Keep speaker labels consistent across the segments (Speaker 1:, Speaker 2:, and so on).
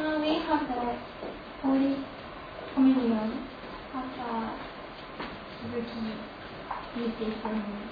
Speaker 1: we have the Holy Communion after Suzuki Tuesday ceremony.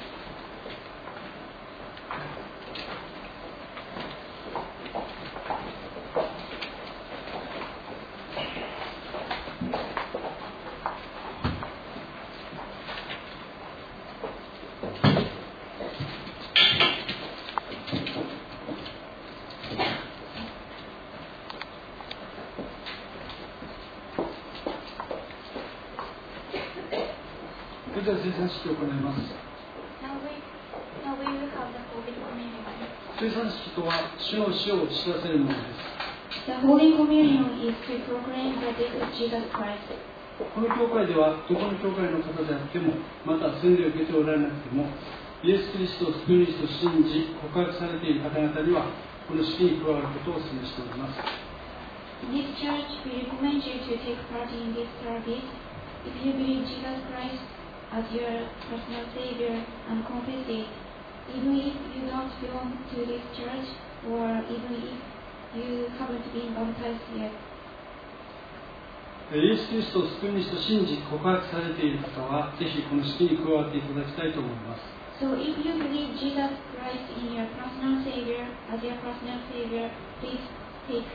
Speaker 2: それでは生産式を行います。
Speaker 1: Now we will have the Holy Communion.
Speaker 2: 生産式とは主の死を知らせるものです。
Speaker 1: The Holy Communion is to proclaim the death of Jesus Christ.
Speaker 2: この教会ではどこの教会の方であっても、また洗礼を受けておられなくても、イエス・キリストを救い主と信じ告白されている方々にはこの式に加わることをお勧めしております。
Speaker 1: In this church, we recommend you to take part in this service if you believe Jesus Christ as your personal Savior and confess it, even if you don't belong to this church or even if you haven't been baptized yet.
Speaker 2: イエス・キリストを救い主と信じ告白されている方はぜひこの式に加わっていただきたいと思います。
Speaker 1: So if you believe Jesus Christ in your personal Savior as your personal Savior, please take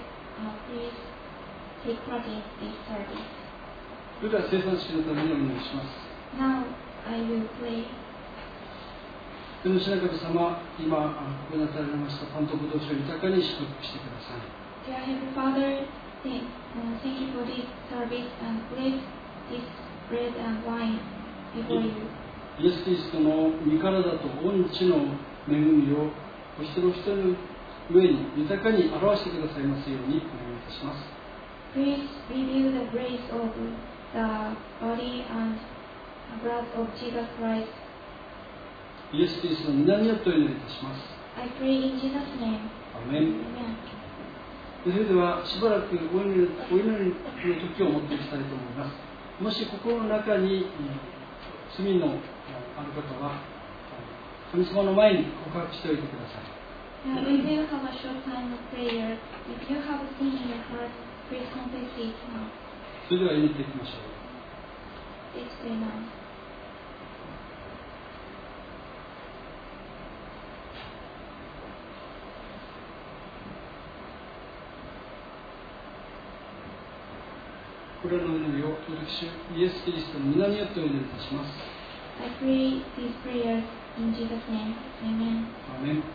Speaker 1: part in this service.
Speaker 2: それでは生産式のためにお願いします。
Speaker 1: Now I will pray.
Speaker 2: 天の主な神様、今ここに与えられましたパンとブドウ酒を豊かに祝福してください。
Speaker 1: Dear Heavenly Father, thank you for this service and bless this bread and wine before you.
Speaker 2: イエス・キリストの身体と御地の恵みをお一人お一人の上に豊かに表してくださいますようにお願いいたします。
Speaker 1: Please reveal the grace of the body and blood of Jesus Christ.
Speaker 2: イエス・キリストの皆によってお祈りいたします。
Speaker 1: I pray in Jesus' name.
Speaker 2: アーメン。
Speaker 1: Amen.
Speaker 2: それではしばらくお祈りの時を持っていきたいと思います。もし心の中に罪のある方は神様の前に告白しておいてください。
Speaker 1: We will have a short time of prayer. If you have sin in your heart, please confess it now.
Speaker 2: それでは祈っていきましょう。
Speaker 1: Let's pray now.
Speaker 2: これらの祈りを私イエス・キリストの皆によってお祈りいたします。
Speaker 1: I pray these prayers in Jesus' name. Amen.
Speaker 2: アーメン。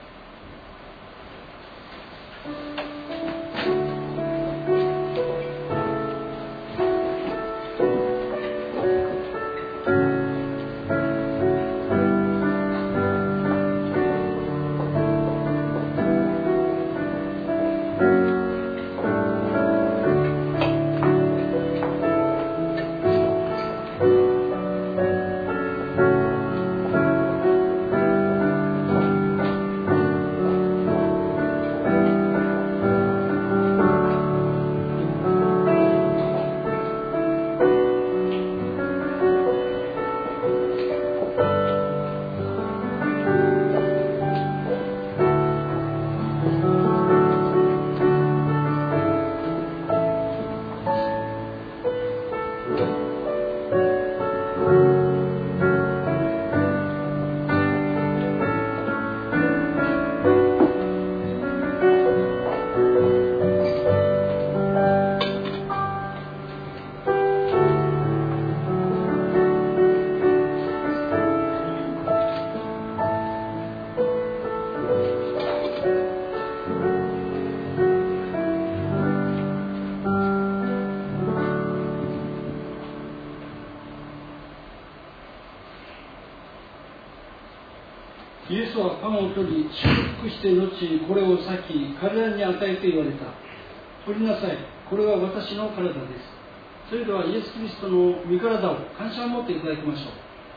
Speaker 2: イエスはパンを取り祝福して後にこれを裂き彼らに与えて言われた。取りなさい、これは私の体です。それではイエス・キリストの身体を感謝を持っていただきましょう。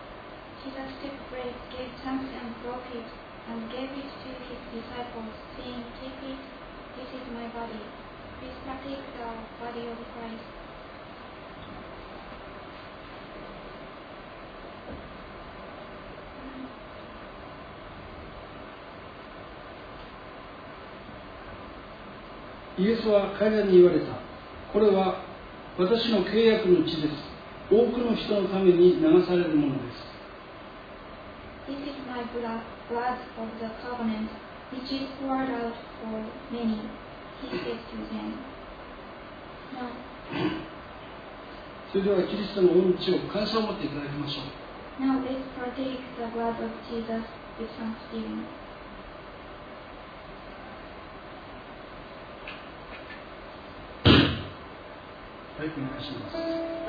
Speaker 1: Jesus took bread, gave thanks and broke it, and gave it to his disciples, saying, Take it, this is my body. Please partake the body of Christ.
Speaker 2: イイエスは彼らに言われた。これは私の契約の血です。多くの人のために流されるものです。
Speaker 1: This is my blood of the covenant, which is poured out for many, he said to them. Now,
Speaker 2: それではキリストの御血を感謝を持っていただきましょう。
Speaker 1: now let's partake the blood of Jesus with thanksgiving.
Speaker 2: はい、お願いします。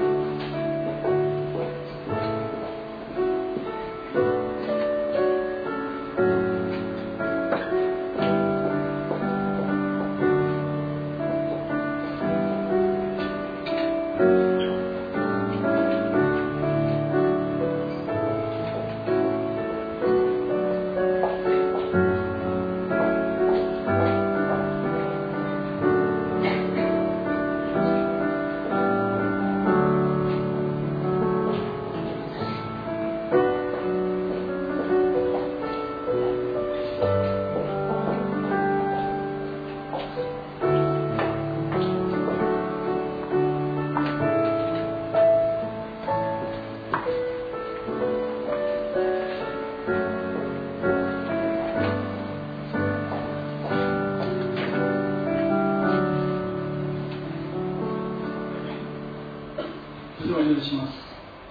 Speaker 2: お祈りします。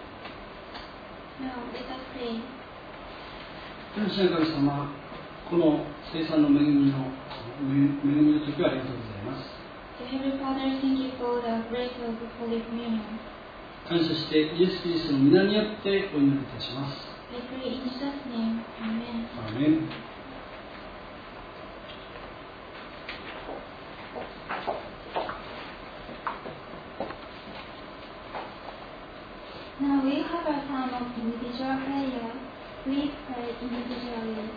Speaker 2: 天使の神様、この聖餐の恵みの時はありがとうございます。感謝してイエス・キリストの皆によってお祈りいたします。アーメン。
Speaker 1: Now we have a time of individual prayer. Please pray individually.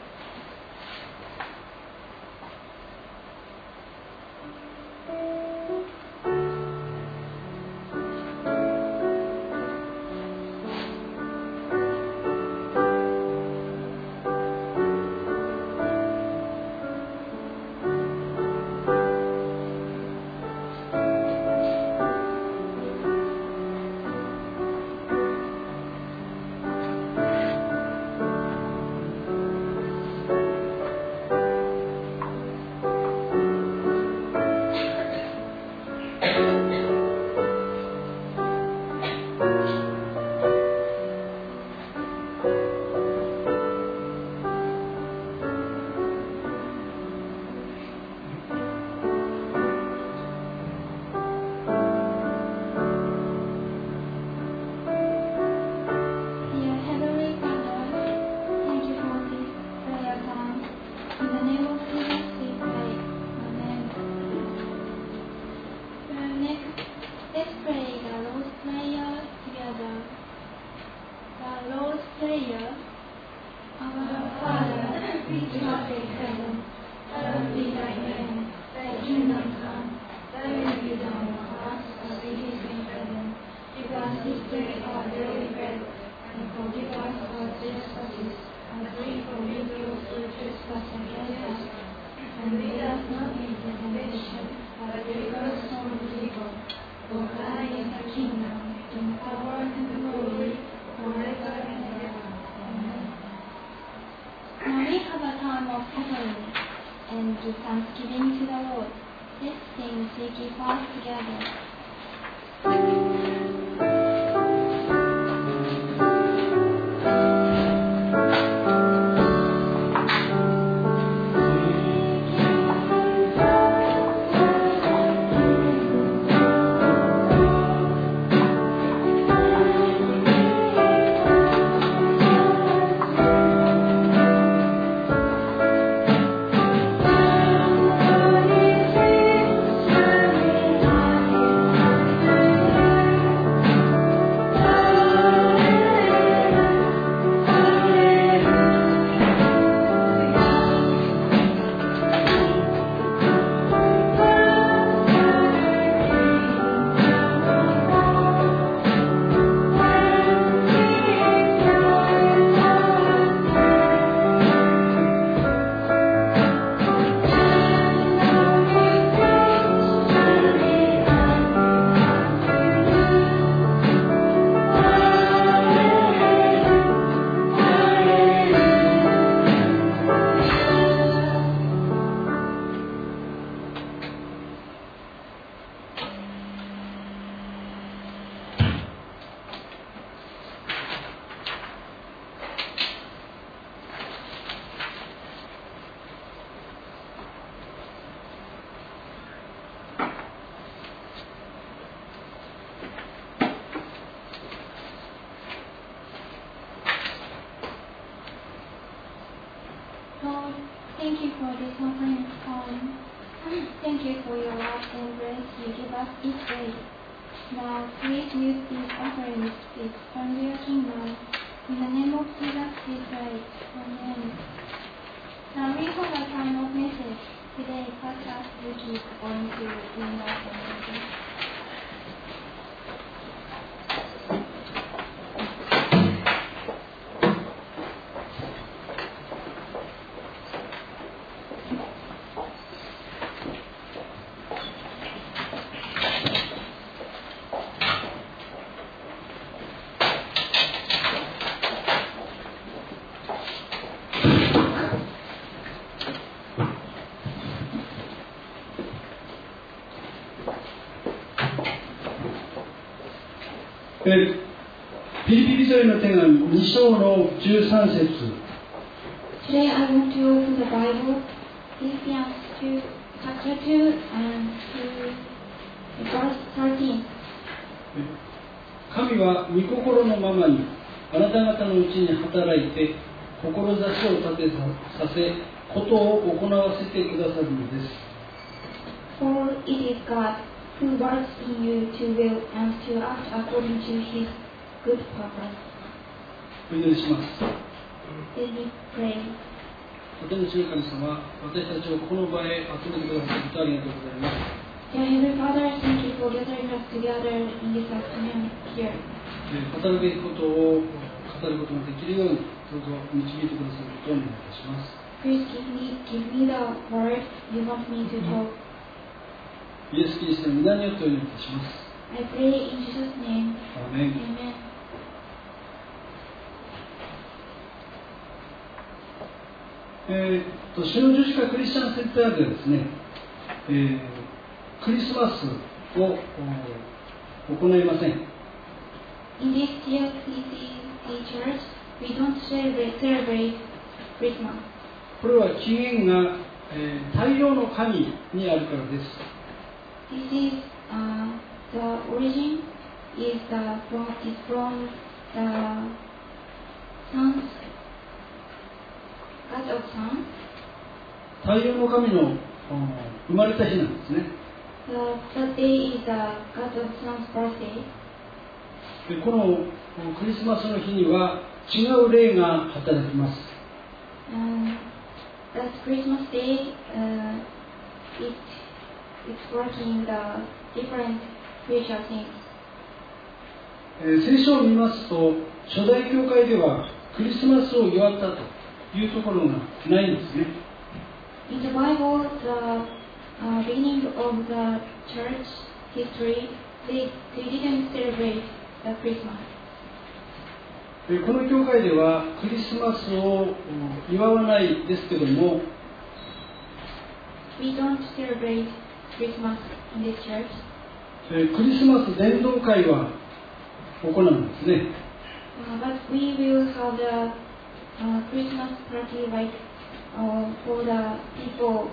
Speaker 1: Thanksgiving to the Lord. Let's sing Seek Ye First together. for your love and grace you give us each day. Now, please use these offerings to expand your kingdom. In the name of Jesus, we pray. Amen. Now, we have a time of message. Today, Pastor Yuki is going to bring us a message.
Speaker 2: ピリピ人への手紙2章の13節
Speaker 1: Today I want to open the Bible, Philippians 2, chapter 2 and to verse 13.
Speaker 2: 神は御心のままにあなた方のうちに働いて志を立てさせことを行わせてくださるのです。
Speaker 1: For it is God who works in you to will and to act according to his good purpose.
Speaker 2: お祈りします。
Speaker 1: Let me pray.
Speaker 2: 私の主の神様、私たちをこの場へ集めてくださることありがとうございます。
Speaker 1: Dear Heavenly Father, thank you for gathering us together in this afternoon here.
Speaker 2: 語るべきことを語ることができるようにどうぞ導いてくださることをお願いいたします。
Speaker 1: Please give me the word you want me to talk.
Speaker 2: イエス・キリストの皆によってお祈りいたします。
Speaker 1: I pray in Jesus' name.
Speaker 2: アーメン。
Speaker 1: Amen.
Speaker 2: 主の十字架クリスチャンセンターではですね、クリスマスを行いません。
Speaker 1: In this GLCC church, we don't celebrate Christmas.
Speaker 2: これは起源が、太陽の神にあるからです。
Speaker 1: This is the origin is from the sun, God of sun.
Speaker 2: 太陽の神の生まれた日なんですね。
Speaker 1: That day is the God of sun's birthday.
Speaker 2: でこのクリスマスの日には違う霊が働きます。
Speaker 1: That Christmas day, it's working the different spiritual things.
Speaker 2: 聖書を見ますと初代教会ではクリスマスを祝ったというところがないんですね。
Speaker 1: In the Bible, the beginning of the church history, they didn't celebrate the Christmas.
Speaker 2: この教会ではクリスマスを祝わないですけども、
Speaker 1: We don't celebrate Christmas in this church.
Speaker 2: クリスマス伝道会は行うんですね。
Speaker 1: But we will have the Christmas party like for the people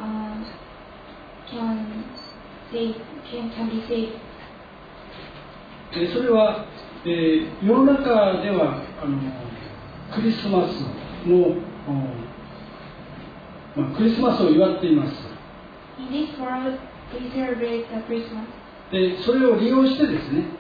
Speaker 1: can be saved.
Speaker 2: それは、世の中ではクリスマスの、クリスマスを祝っています。
Speaker 1: In this world, we celebrate the Christmas.
Speaker 2: でそれを利用してですね、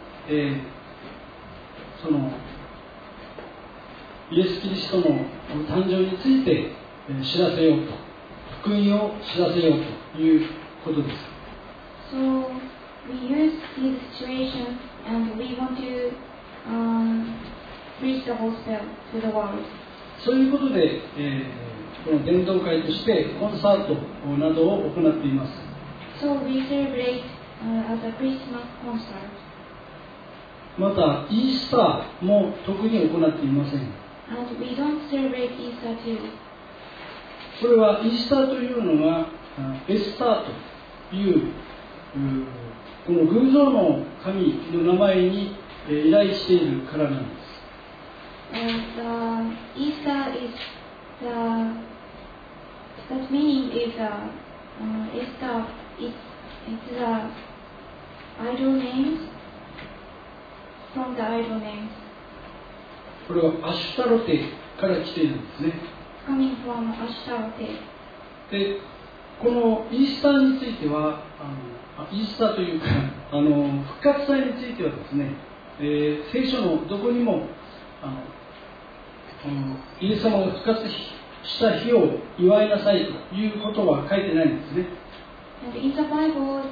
Speaker 2: そのイエス・キリストの誕生について知らせようと、福音を知らせようということです。
Speaker 1: So we use this situation and we want to preach the gospel to the world.
Speaker 2: そういうことで、この伝道会としてコンサートなどを行っています。
Speaker 1: So we celebrate as a Christmas concert.
Speaker 2: またイースターも特に行っていません。
Speaker 1: And we don't celebrate Easter too.
Speaker 2: これはイースターというのがエスターというこの偶像の神の名前に依頼しているからなんです。
Speaker 1: Easter is that meaning is Easter. It's the idol names from the idol names.
Speaker 2: これはアシュタロテから来ているんですね。
Speaker 1: Coming from Ashtarote.
Speaker 2: でこのイースターについてはイースターというか復活祭についてはですね、聖書のどこにもイエス様が復活した日を祝いなさいということは書いてないんですね。
Speaker 1: And in the Bible,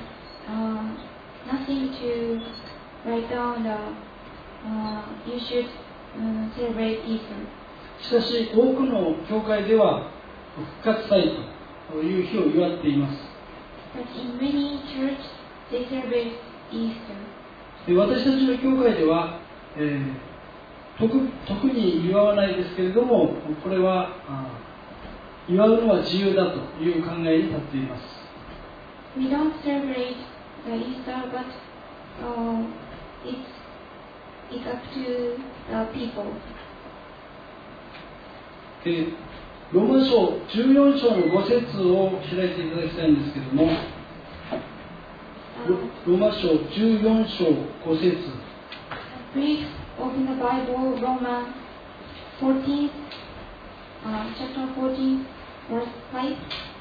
Speaker 1: nothing to write down you should celebrate Easter.
Speaker 2: しかし多くの教会では復活祭という日を祝っています。
Speaker 1: But in many churches, they celebrate Easter.
Speaker 2: で、私たちの教会では、特に祝わないですけれども、これは祝うのは自由だという考えに立っています。
Speaker 1: We don't celebrate the Easter, but it's up to the people.
Speaker 2: で、ローマ書14章の5節を開いていただきたいんですけれども、ローマ書14章5節。
Speaker 1: Please open the Bible, Romans 14, chapter 14, verse 5.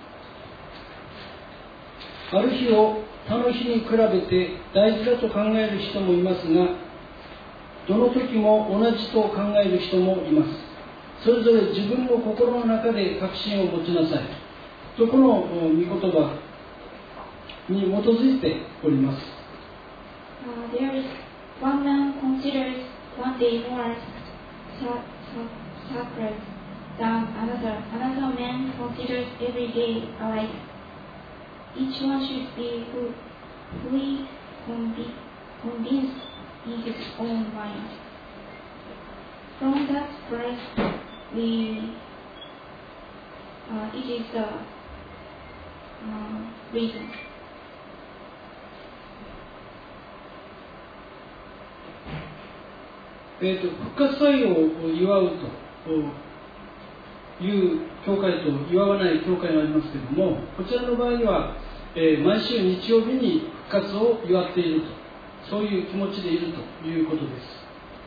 Speaker 2: ある日を他の日に比べて大事だと考える人もいますが、どの時も同じと考える人もいます。それぞれ自分の心の中で確信を持ちなさいと、この御言葉に基づいております。
Speaker 1: There is one man considers one day more sacred than another. Another man considers every day alike. Each one should be fully convinced in his own mind. From that Christ, it is the reason.
Speaker 2: 復活祭を祝うという教会と祝わない教会がありますけれども、こちらの場合は、毎週日曜日に復活を祝っていると、そういう気持ちでいるということです。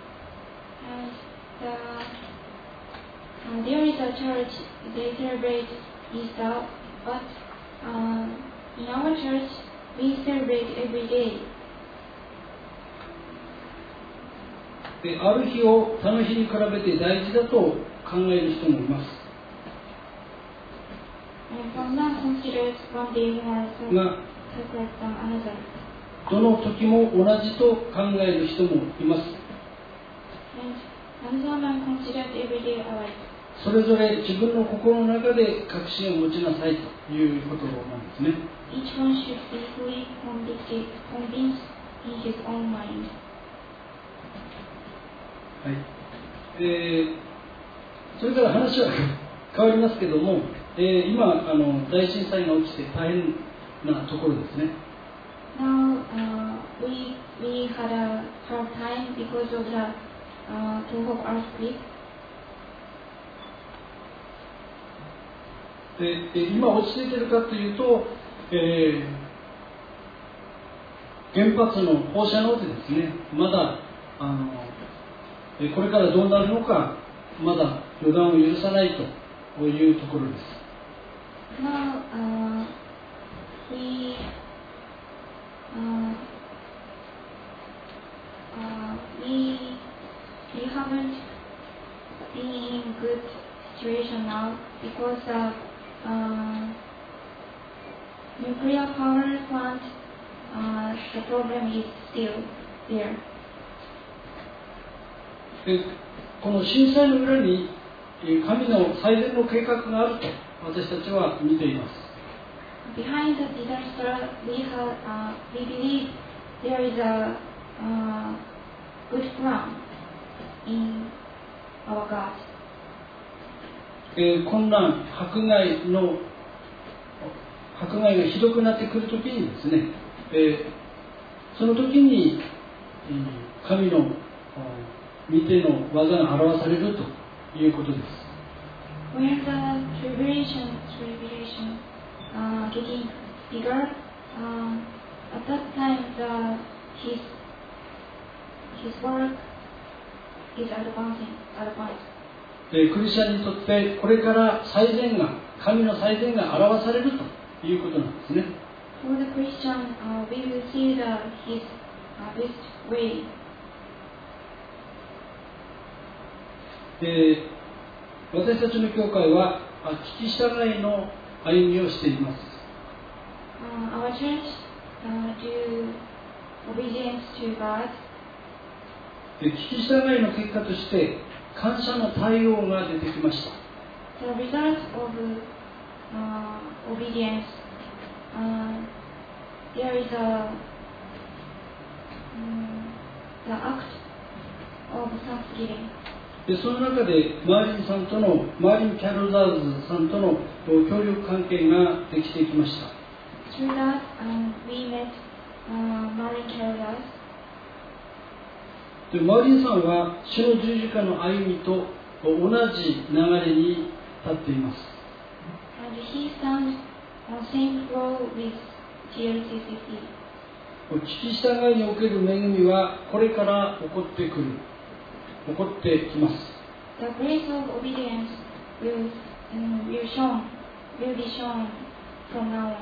Speaker 1: There is a church, they celebrate Easter, but in our church, we celebrate every day.
Speaker 2: で、ある日を他の日に比べて大事だと考える人もいます。
Speaker 1: One man considers one day more sacred than another.
Speaker 2: どの時も同じと考える人もいます。
Speaker 1: And another man considers every day alike.
Speaker 2: それぞれ自分の心の中で確信を持ちなさいということなんですね。
Speaker 1: Each one should be fully convinced in his own mind.
Speaker 2: はい。それから話は変わりますけども、今大震災が起きて大変なところですね。
Speaker 1: Now we had a hard time because of the Tohoku earthquake.
Speaker 2: で、今落ち着いているかというと、原発の放射能でですね、まだこれからどうなるのか、まだ予断を許さないというところです。
Speaker 1: Now we haven't been in good situation now because nuclear power plant, the problem is still there.
Speaker 2: この震災の裏に神の最善の計画があると私たちは見ています。
Speaker 1: Behind the disaster, we believe there is a good plan in our God.
Speaker 2: 困難、迫害がひどくなってくるときにですね、その時に神の御手の技が表されるということです。
Speaker 1: When the tribulation getting bigger, at that time his work is advanced.
Speaker 2: クリスチャンにとってこれから神の最善が表されるということなんですね。
Speaker 1: For the Christian, we will see his best way.
Speaker 2: 私たちの教会は聞き従いの歩みをしています。
Speaker 1: Our church do obedience to God.
Speaker 2: 聞き従いの結果として感謝の対応が出てきました。
Speaker 1: The result of obedience, there is the act of thanksgiving.
Speaker 2: でその中でマーリンキャロラーズさんとの協力関係ができてきました。
Speaker 1: Through that, we met Marin Carolaz.
Speaker 2: でマーリンさんは主の十字架の歩みと同じ流れに立っています。
Speaker 1: And he stands on same flow with GLCCC.
Speaker 2: 聞き従いにおける恵みはこれから起こってきます。
Speaker 1: The grace of obedience will be shown from now on.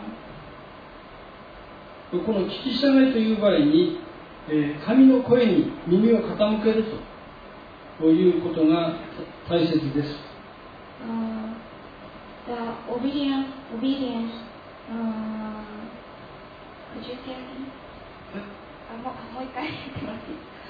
Speaker 2: この聞き従いという場合に、神の声に耳を傾けるということが大切です。
Speaker 1: The obedience. Could you say again? もう一回言ってもらっていいですか？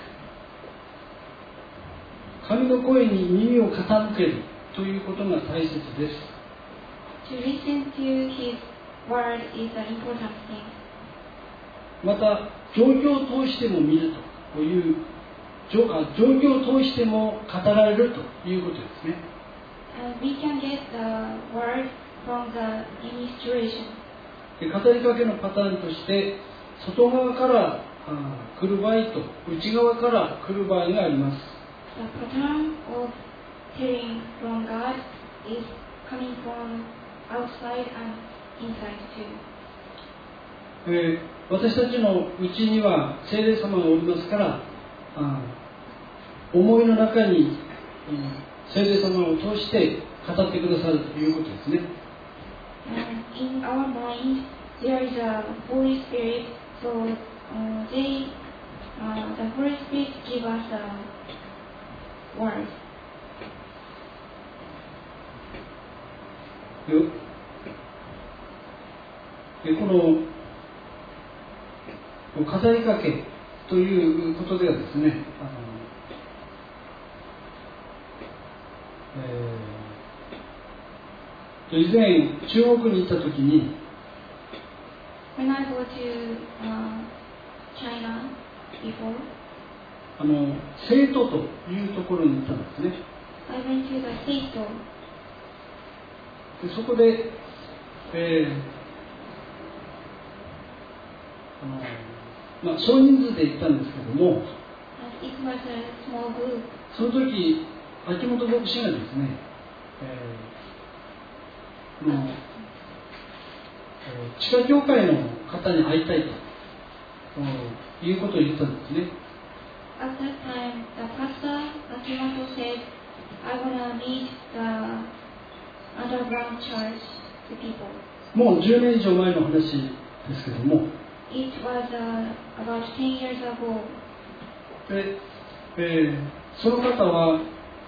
Speaker 2: 神の声に耳を傾けるということが大切です。
Speaker 1: To listen to His word is an important thing.
Speaker 2: また、状況を通しても見るという、状況を通しても語られるということですね。
Speaker 1: We can get the word from the any situation.
Speaker 2: 語りかけのパターンとして、外側から来る場合と内側から来る場合があります。
Speaker 1: The pattern of hearing from God is coming from outside and inside too.
Speaker 2: 私たちのうちには聖霊様がおりますから、思いの中に聖霊様を通して語ってくださるということですね。
Speaker 1: In our mind, there is a Holy Spirit, so the Holy Spirit gives us a word.
Speaker 2: この語りかけということではですね、以前中国に行ったときに、
Speaker 1: When I go to China before,
Speaker 2: 成都というところに行ったんですね。
Speaker 1: I went to the Seito.
Speaker 2: でそこで、少人数で行ったんですけども、
Speaker 1: It was a small group.
Speaker 2: その時秋元牧師がですね、地下教会の方に会いたいということを言ったんですね。
Speaker 1: At that time, the pastor Akimoto said, "I wanna meet the underground church, the people."
Speaker 2: もう10年以上前の話ですけども、
Speaker 1: It was about 10 years ago.
Speaker 2: で、その方は、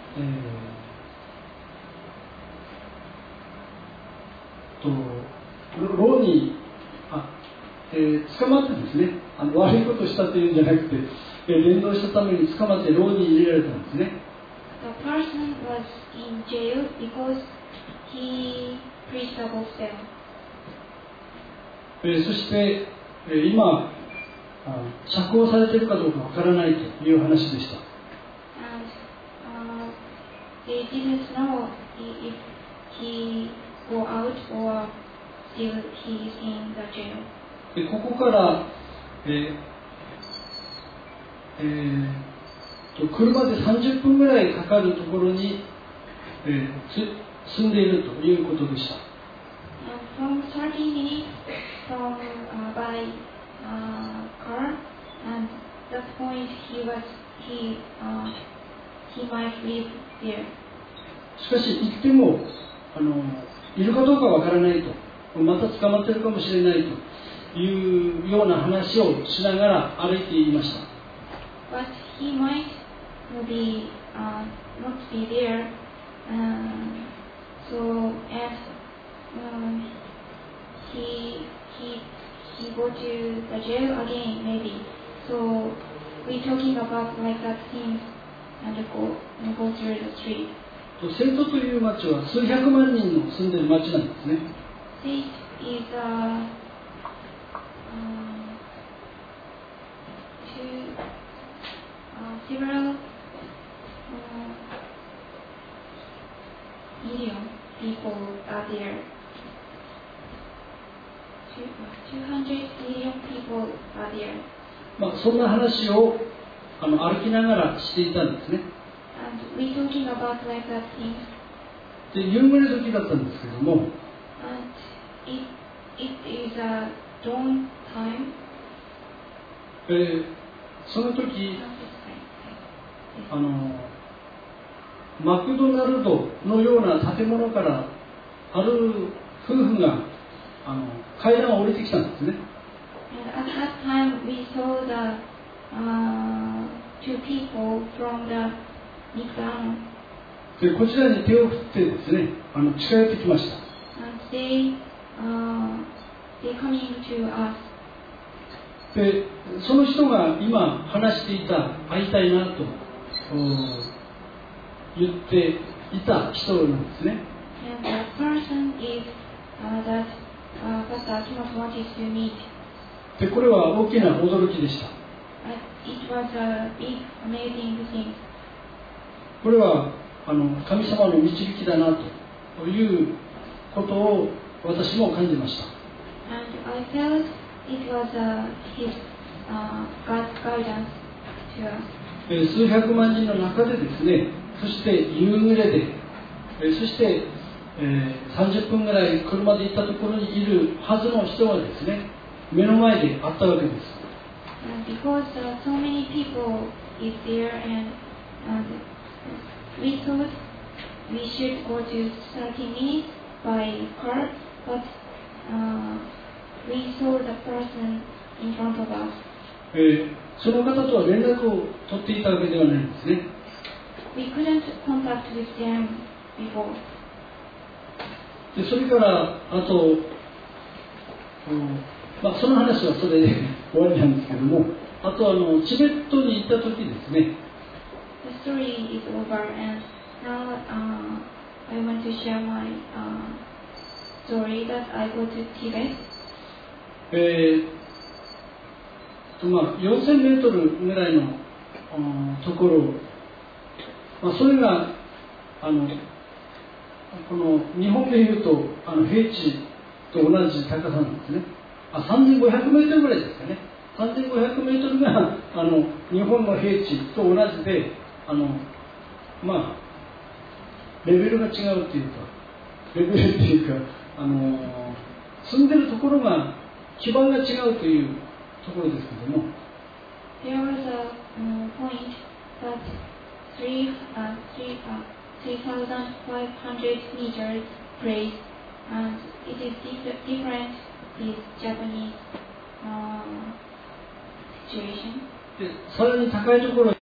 Speaker 2: 牢に捕まってですね、悪いことをしたというんじゃなくて、伝道したために捕まって牢に入れられたんですね。
Speaker 1: The person was in jail because he preached the gospel.
Speaker 2: そして、今、釈放されているかどうかわからないという話でした。
Speaker 1: And they didn't know if he go out or still he is in the jail.
Speaker 2: でここから、車で30分ぐらいかかるところに、住んでいるということでした。
Speaker 1: From 30 minutes from by car, and that point he might live there.
Speaker 2: しかし行ってもいるかどうかわからないと、また捕まっているかもしれないというような話をしながら歩いていました。
Speaker 1: But he might be not be there. So as he go to the jail again maybe. So we talking about like that things and go through the street.
Speaker 2: セートという町は数百万人の住んでいる町なんですね。
Speaker 1: State is several million people are there. 200 million people are there.
Speaker 2: そんな話を歩きながらしていたんですね。
Speaker 1: And we talking about like that things.
Speaker 2: で、夕暮れ時だったんですけども、
Speaker 1: And it is a dawn time.
Speaker 2: その時、マクドナルドのような建物からある夫婦が階段を降りてきたんですね。
Speaker 1: And at that time we saw the two people from the McDonald's.
Speaker 2: で、こちらに手を振ってですね、近寄ってきました。
Speaker 1: And they coming to us.
Speaker 2: で、その人が今話していた会いたいなと言っていた人なんですね。
Speaker 1: And the person is that Pastor Akimoto wanted to meet.
Speaker 2: で、これは大きな驚きでした。
Speaker 1: It was a big, amazing thing.
Speaker 2: これは神様の導きだなということを私も感じました。
Speaker 1: And I felt it was his God's guidance to us.
Speaker 2: 数百万人の中でですね、そして夕暮れで、そして30分ぐらい車で行ったところにいるはずの人がですね、目の前で会ったわけです。
Speaker 1: Because so many people is there and we thought we should go to 30 minutes by car, but we saw the person in front of us.
Speaker 2: その方とは連絡を取っていたわけではないんですね。
Speaker 1: We couldn't contact with them before.
Speaker 2: で、それからあと、その話はそれで終わりなんですけども、あとチベットに行った時ですね。
Speaker 1: The story is over and now I want to share my story that I go to Tibet.
Speaker 2: 4000メートルぐらいのところ、それがこの日本でいうと平地と同じ高さなんですね。3500メートルぐらいですかね。3500メートルが日本の平地と同じで、レベルが違うっていうか、レベルっていうか、住んでるところが基盤が違うというところですけども。
Speaker 1: There was a point that 3,500 meters place, and it is different this Japanese situation.
Speaker 2: で、さらに高いところ